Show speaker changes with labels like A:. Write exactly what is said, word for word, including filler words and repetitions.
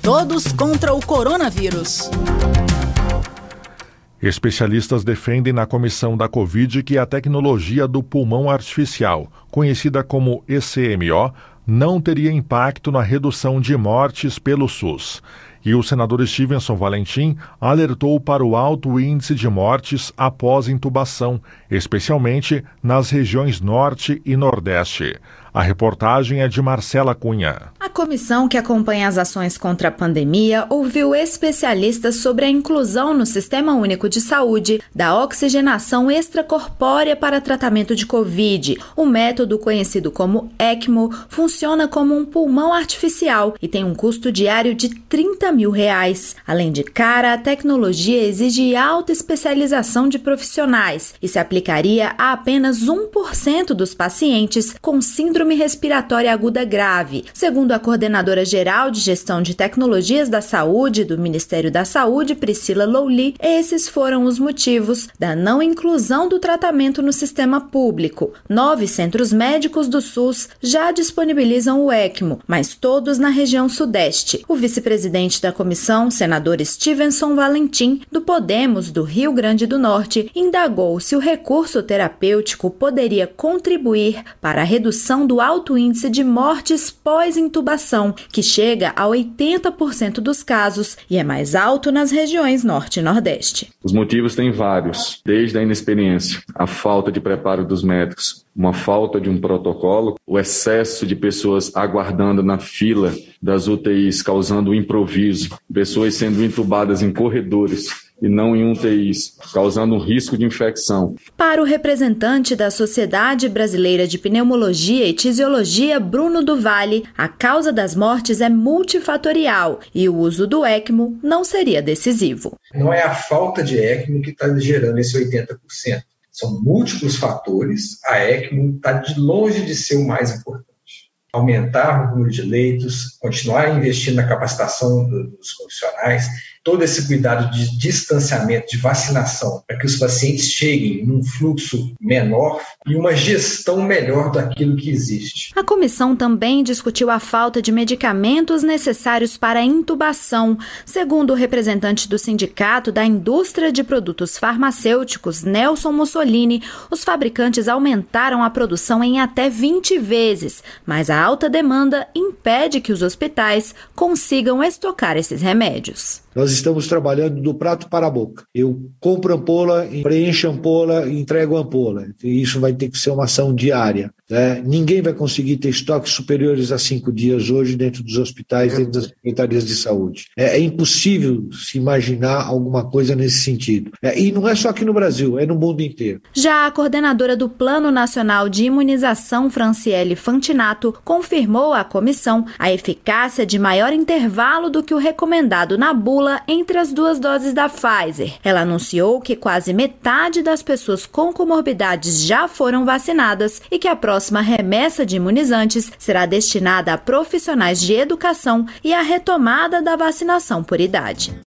A: Todos contra o coronavírus.
B: Especialistas defendem na comissão da Covid que a tecnologia do pulmão artificial, conhecida como E C M O, não teria impacto na redução de mortes pelo SUS. E o senador Stevenson Valentim alertou para o alto índice de mortes após intubação, especialmente nas regiões Norte e Nordeste. A reportagem é de Marcela Cunha.
C: A comissão que acompanha as ações contra a pandemia ouviu especialistas sobre a inclusão no Sistema Único de Saúde da oxigenação extracorpórea para tratamento de Covid. O método, conhecido como ECMO, funciona como um pulmão artificial e tem um custo diário de trinta mil reais. Além de cara, a tecnologia exige alta especialização de profissionais e se aplicaria a apenas um por cento dos pacientes com síndrome respiratória aguda grave. Segundo a coordenadora geral de gestão de tecnologias da saúde do Ministério da Saúde, Priscila Lowly, esses foram os motivos da não inclusão do tratamento no sistema público. Nove centros médicos do SUS já disponibilizam o ECMO, mas todos na região sudeste. O vice-presidente da comissão, senador Stevenson Valentim, do Podemos do Rio Grande do Norte, indagou se o recurso terapêutico poderia contribuir para a redução do do alto índice de mortes pós-intubação, que chega a oitenta por cento dos casos e é mais alto nas regiões Norte e Nordeste.
D: Os motivos têm vários, desde a inexperiência, a falta de preparo dos médicos, uma falta de um protocolo, o excesso de pessoas aguardando na fila das U T Is, causando improviso, pessoas sendo intubadas em corredores e não em U T Is, causando um risco de infecção.
C: Para o representante da Sociedade Brasileira de Pneumologia e Tisiologia, Bruno do Vale, a causa das mortes é multifatorial e o uso do ECMO não seria decisivo.
E: Não é a falta de ECMO que está gerando esse oitenta por cento. São múltiplos fatores. A ECMO está de longe de ser o mais importante. Aumentar o número de leitos, continuar investindo na capacitação dos profissionais, todo esse cuidado de distanciamento, de vacinação, para que os pacientes cheguem num fluxo menor e uma gestão melhor daquilo que existe.
C: A comissão também discutiu a falta de medicamentos necessários para a intubação. Segundo o representante do Sindicato da Indústria de Produtos Farmacêuticos, Nelson Mussolini, os fabricantes aumentaram a produção em até vinte vezes, mas a alta demanda impede que os hospitais consigam estocar esses remédios.
F: Nós estamos trabalhando do prato para a boca. Eu compro ampola, preencho ampola e entrego ampola. E isso vai ter que ser uma ação diária. Né? Ninguém vai conseguir ter estoques superiores a cinco dias hoje dentro dos hospitais, dentro das secretarias de saúde. É, é impossível se imaginar alguma coisa nesse sentido. É, e não é só aqui no Brasil, é no mundo inteiro.
C: Já a coordenadora do Plano Nacional de Imunização, Franciele Fantinato, confirmou à comissão a eficácia de maior intervalo do que o recomendado na bula entre as duas doses da Pfizer. Ela anunciou que quase metade das pessoas com comorbidades já foram vacinadas e que a próxima remessa de imunizantes será destinada a profissionais de educação e a retomada da vacinação por idade.